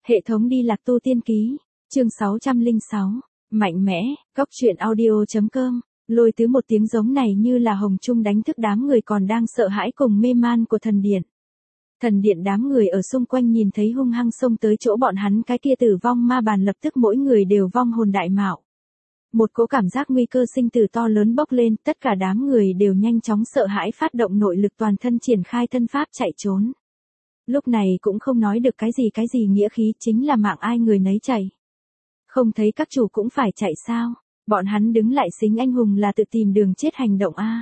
Hệ thống đi lạc tu tiên ký, chương 606, mạnh mẽ, góc truyện audio.com, lôi tứ một tiếng giống này như là hồng trung đánh thức đám người còn đang sợ hãi cùng mê man của thần điện. Thần điện đám người ở xung quanh nhìn thấy hung hăng xông tới chỗ bọn hắn cái kia tử vong ma bàn lập tức mỗi người đều vong hồn đại mạo. Một cỗ cảm giác nguy cơ sinh tử to lớn bốc lên, tất cả đám người đều nhanh chóng sợ hãi phát động nội lực toàn thân triển khai thân pháp chạy trốn. Lúc này cũng không nói được cái gì nghĩa khí chính là mạng ai người nấy chạy. Không thấy các chủ cũng phải chạy sao, bọn hắn đứng lại xính anh hùng là tự tìm đường chết hành động a.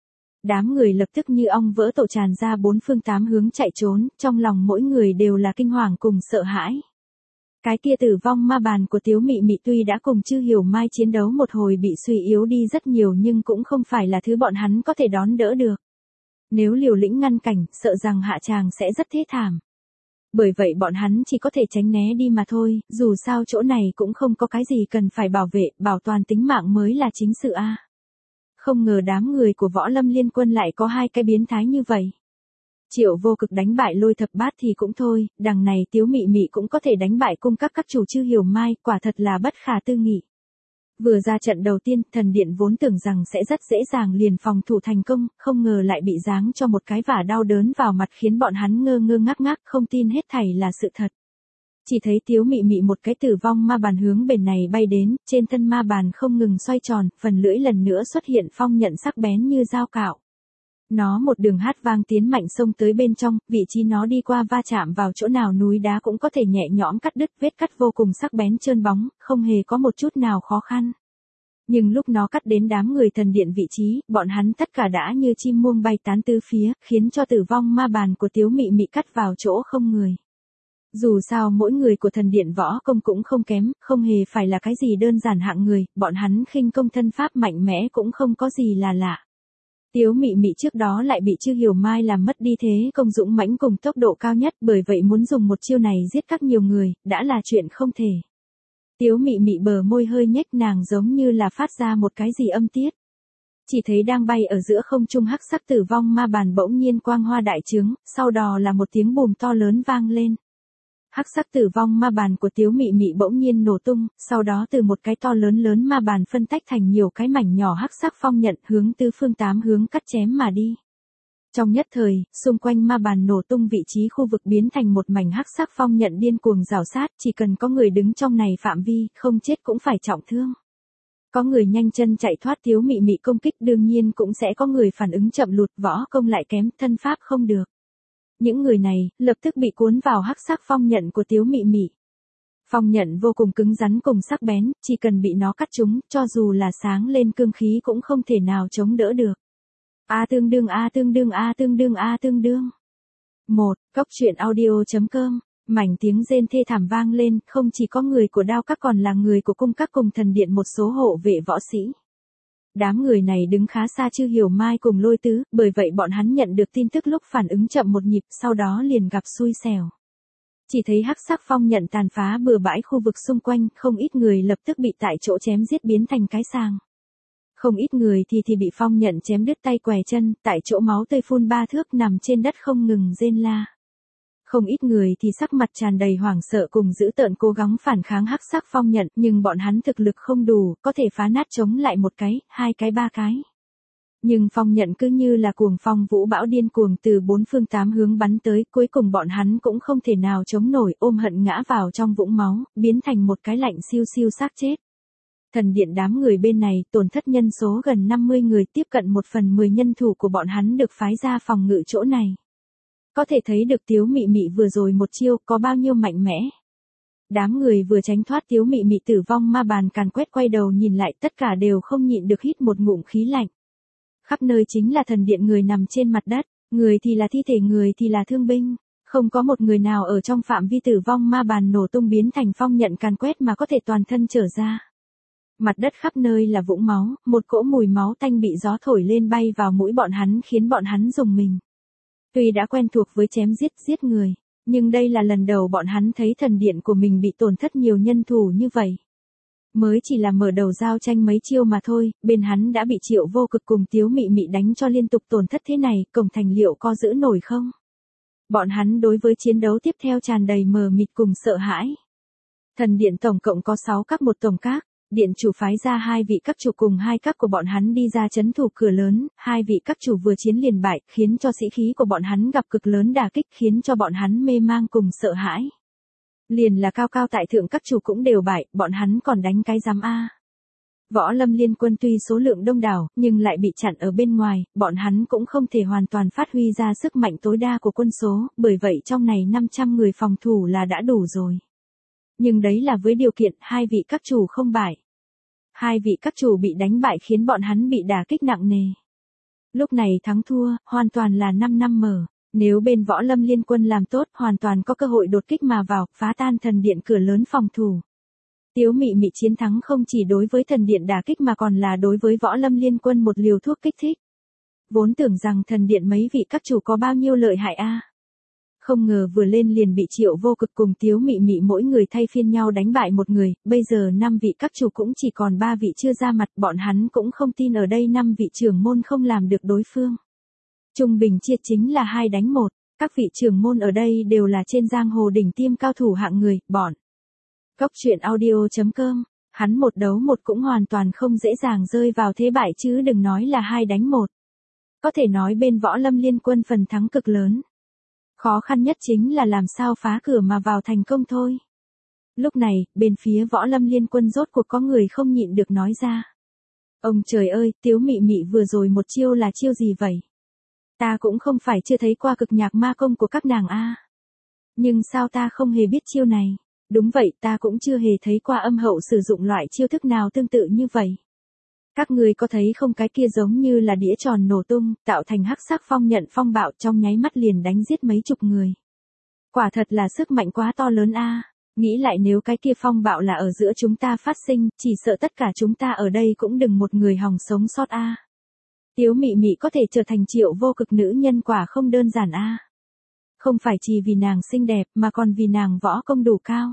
Đám người lập tức như ong vỡ tổ tràn ra bốn phương tám hướng chạy trốn, trong lòng mỗi người đều là kinh hoàng cùng sợ hãi. Cái kia tử vong ma bàn của Tiếu Mị Mị tuy đã cùng Chư Hiểu Mai chiến đấu một hồi bị suy yếu đi rất nhiều nhưng cũng không phải là thứ bọn hắn có thể đón đỡ được. Nếu liều lĩnh ngăn cảnh, sợ rằng hạ tràng sẽ rất thê thảm. Bởi vậy bọn hắn chỉ có thể tránh né đi mà thôi, dù sao chỗ này cũng không có cái gì cần phải bảo vệ, bảo toàn tính mạng mới là chính sự a. Không ngờ đám người của Võ Lâm Liên Quân lại có hai cái biến thái như vậy. Triệu Vô Cực đánh bại Lôi Thập Bát thì cũng thôi, đằng này Tiếu Mị Mị cũng có thể đánh bại cung các chủ Chư Hiểu Mai, quả thật là bất khả tư nghị. Vừa ra trận đầu tiên, thần điện vốn tưởng rằng sẽ rất dễ dàng liền phòng thủ thành công, không ngờ lại bị giáng cho một cái vả đau đớn vào mặt khiến bọn hắn ngơ ngơ ngác ngác, không tin hết thảy là sự thật. Chỉ thấy Tiếu Mị Mị một cái tử vong ma bàn hướng bên này bay đến, trên thân ma bàn không ngừng xoay tròn, phần lưỡi lần nữa xuất hiện phong nhận sắc bén như dao cạo. Nó một đường hát vang tiến mạnh xông tới bên trong, vị trí nó đi qua va chạm vào chỗ nào núi đá cũng có thể nhẹ nhõm cắt đứt, vết cắt vô cùng sắc bén trơn bóng, không hề có một chút nào khó khăn. Nhưng lúc nó cắt đến đám người thần điện vị trí, bọn hắn tất cả đã như chim muông bay tán tứ phía, khiến cho tử vong ma bàn của Tiếu Mị Mị cắt vào chỗ không người. Dù sao mỗi người của thần điện võ công cũng không kém, không hề phải là cái gì đơn giản hạng người, bọn hắn khinh công thân pháp mạnh mẽ cũng không có gì là lạ. Tiếu Mị Mị trước đó lại bị Chư Hiểu Mai làm mất đi thế công dũng mãnh cùng tốc độ cao nhất, bởi vậy muốn dùng một chiêu này giết các nhiều người, đã là chuyện không thể. Tiếu Mị Mị bờ môi hơi nhếch, nàng giống như là phát ra một cái gì âm tiết. Chỉ thấy đang bay ở giữa không trung hắc sắc tử vong ma bàn bỗng nhiên quang hoa đại trướng, sau đó là một tiếng bùm to lớn vang lên. Hắc sắc tử vong ma bàn của Tiếu Mị Mị bỗng nhiên nổ tung, sau đó từ một cái to lớn ma bàn phân tách thành nhiều cái mảnh nhỏ hắc sắc phong nhận hướng tứ phương tám hướng cắt chém mà đi. Trong nhất thời, xung quanh ma bàn nổ tung vị trí khu vực biến thành một mảnh hắc sắc phong nhận điên cuồng rào sát, chỉ cần có người đứng trong này phạm vi, không chết cũng phải trọng thương. Có người nhanh chân chạy thoát Tiếu Mị Mị công kích, đương nhiên cũng sẽ có người phản ứng chậm lụt, võ công lại kém, thân pháp không được. Những người này, lập tức bị cuốn vào hắc sắc phong nhận của Tiếu Mị Mị. Phong nhận vô cùng cứng rắn cùng sắc bén, chỉ cần bị nó cắt trúng, cho dù là sáng lên cương khí cũng không thể nào chống đỡ được. A tương đương. Góc truyện audio.com, mảnh tiếng rên thê thảm vang lên, không chỉ có người của Đao Các còn là người của cung các cùng thần điện một số hộ vệ võ sĩ. Đám người này đứng khá xa Chư Hiểu Mai cùng Lôi Tứ, bởi vậy bọn hắn nhận được tin tức lúc phản ứng chậm một nhịp, sau đó liền gặp xui xẻo. Chỉ thấy hắc sắc phong nhận tàn phá bừa bãi khu vực xung quanh, không ít người lập tức bị tại chỗ chém giết biến thành cái sàng. Không ít người thì bị phong nhận chém đứt tay què chân, tại chỗ máu tươi phun ba thước nằm trên đất không ngừng rên la. Không ít người thì sắc mặt tràn đầy hoảng sợ cùng dữ tợn cố gắng phản kháng hắc sắc phong nhận, nhưng bọn hắn thực lực không đủ, có thể phá nát chống lại một cái, hai cái, ba cái. Nhưng phong nhận cứ như là cuồng phong vũ bão điên cuồng từ bốn phương tám hướng bắn tới, cuối cùng bọn hắn cũng không thể nào chống nổi, ôm hận ngã vào trong vũng máu, biến thành một cái lạnh siêu siêu xác chết. Thần điện đám người bên này tổn thất nhân số gần 50 người, tiếp cận 1/10 nhân thủ của bọn hắn được phái ra phòng ngự chỗ này. Có thể thấy được Tiếu Mị Mị vừa rồi một chiêu có bao nhiêu mạnh mẽ. Đám người vừa tránh thoát Tiếu Mị Mị tử vong ma bàn càn quét quay đầu nhìn lại, tất cả đều không nhịn được hít một ngụm khí lạnh. Khắp nơi chính là thần điện người nằm trên mặt đất, người thì là thi thể, người thì là thương binh, không có một người nào ở trong phạm vi tử vong ma bàn nổ tung biến thành phong nhận càn quét mà có thể toàn thân trở ra. Mặt đất khắp nơi là vũng máu, một cỗ mùi máu tanh bị gió thổi lên bay vào mũi bọn hắn khiến bọn hắn rùng mình. Tuy đã quen thuộc với chém giết người, nhưng đây là lần đầu bọn hắn thấy thần điện của mình bị tổn thất nhiều nhân thủ như vậy. Mới chỉ là mở đầu giao tranh mấy chiêu mà thôi, bên hắn đã bị Triệu Vô Cực cùng Tiếu Mị Mị đánh cho liên tục tổn thất thế này, cổng thành liệu có giữ nổi không? Bọn hắn đối với chiến đấu tiếp theo tràn đầy mờ mịt cùng sợ hãi. Thần điện tổng cộng có 6 các một tổng các, điện chủ phái ra 2 vị các chủ cùng 2 các của bọn hắn đi ra trấn thủ cửa lớn, 2 vị các chủ vừa chiến liền bại, khiến cho sĩ khí của bọn hắn gặp cực lớn đả kích, khiến cho bọn hắn mê mang cùng sợ hãi. Liền là cao cao tại thượng các chủ cũng đều bại, bọn hắn còn đánh cái giám a. Võ Lâm Liên Quân tuy số lượng đông đảo, nhưng lại bị chặn ở bên ngoài, bọn hắn cũng không thể hoàn toàn phát huy ra sức mạnh tối đa của quân số, bởi vậy trong này 500 người phòng thủ là đã đủ rồi. Nhưng đấy là với điều kiện 2 vị các chủ không bại. 2 vị các chủ bị đánh bại khiến bọn hắn bị đả kích nặng nề. Lúc này thắng thua, hoàn toàn là 5 năm mở. Nếu bên Võ Lâm Liên Quân làm tốt, hoàn toàn có cơ hội đột kích mà vào, phá tan thần điện cửa lớn phòng thủ. Tiếu Mị Mị chiến thắng không chỉ đối với thần điện đả kích mà còn là đối với Võ Lâm Liên Quân một liều thuốc kích thích. Vốn tưởng rằng thần điện mấy vị các chủ có bao nhiêu lợi hại a. Không ngờ vừa lên liền bị Triệu Vô Cực cùng Tiếu Mị Mị mỗi người thay phiên nhau đánh bại một người, bây giờ 5 vị các chủ cũng chỉ còn 3 vị chưa ra mặt, bọn hắn cũng không tin ở đây 5 vị trưởng môn không làm được đối phương. Trung bình chia chính là 2 đánh 1, các vị trưởng môn ở đây đều là trên giang hồ đỉnh tiêm cao thủ hạng người, bọn. Góc truyện audio.com, hắn một đấu một cũng hoàn toàn không dễ dàng rơi vào thế bại chứ đừng nói là 2 đánh 1. Có thể nói bên Võ Lâm Liên Quân phần thắng cực lớn. Khó khăn nhất chính là làm sao phá cửa mà vào thành công thôi. Lúc này, bên phía Võ Lâm Liên Quân rốt cuộc có người không nhịn được nói ra. Ông trời ơi, Tiếu Mị Mị vừa rồi một chiêu là chiêu gì vậy? Ta cũng không phải chưa thấy qua cực nhạc ma công của các nàng a. Nhưng sao ta không hề biết chiêu này? Đúng vậy, ta cũng chưa hề thấy qua âm hậu sử dụng loại chiêu thức nào tương tự như vậy. Các người có thấy không, cái kia giống như là đĩa tròn nổ tung, tạo thành hắc sắc phong nhận phong bạo trong nháy mắt liền đánh giết mấy chục người. Quả thật là sức mạnh quá to lớn a. Nghĩ lại nếu cái kia phong bạo là ở giữa chúng ta phát sinh, chỉ sợ tất cả chúng ta ở đây cũng đừng một người hòng sống sót a. Tiếu Mị Mị có thể trở thành Triệu Vô Cực nữ nhân quả không đơn giản a. Không phải chỉ vì nàng xinh đẹp mà còn vì nàng võ công đủ cao.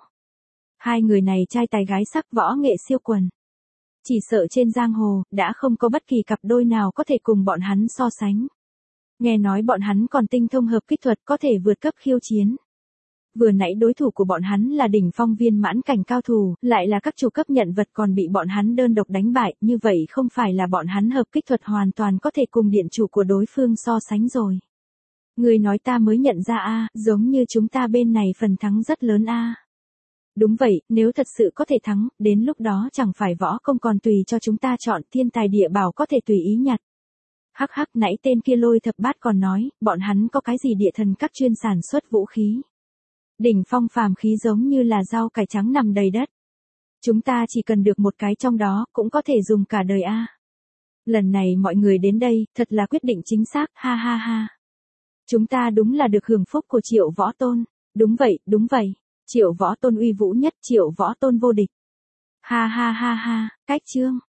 2 người này trai tài gái sắc, võ nghệ siêu quần. Chỉ sợ trên giang hồ, đã không có bất kỳ cặp đôi nào có thể cùng bọn hắn so sánh. Nghe nói bọn hắn còn tinh thông hợp kích thuật, có thể vượt cấp khiêu chiến. Vừa nãy đối thủ của bọn hắn là đỉnh phong viên mãn cảnh cao thủ, lại là các chủ cấp nhận vật còn bị bọn hắn đơn độc đánh bại, như vậy không phải là bọn hắn hợp kích thuật hoàn toàn có thể cùng điện chủ của đối phương so sánh rồi. Người nói ta mới nhận ra a, giống như chúng ta bên này phần thắng rất lớn a. Đúng vậy, nếu thật sự có thể thắng, đến lúc đó chẳng phải võ công còn tùy cho chúng ta chọn, thiên tài địa bảo có thể tùy ý nhặt. Hắc hắc, nãy tên kia Lôi Thập Bát còn nói, bọn hắn có cái gì địa thần các chuyên sản xuất vũ khí. Đỉnh phong phàm khí giống như là rau cải trắng nằm đầy đất. Chúng ta chỉ cần được một cái trong đó, cũng có thể dùng cả đời a. Lần này mọi người đến đây, thật là quyết định chính xác, ha ha ha. Chúng ta đúng là được hưởng phúc của Triệu Võ Tôn. Đúng vậy. Triệu Võ Tôn uy vũ nhất, Triệu Võ Tôn vô địch. Ha ha ha ha, cách chương.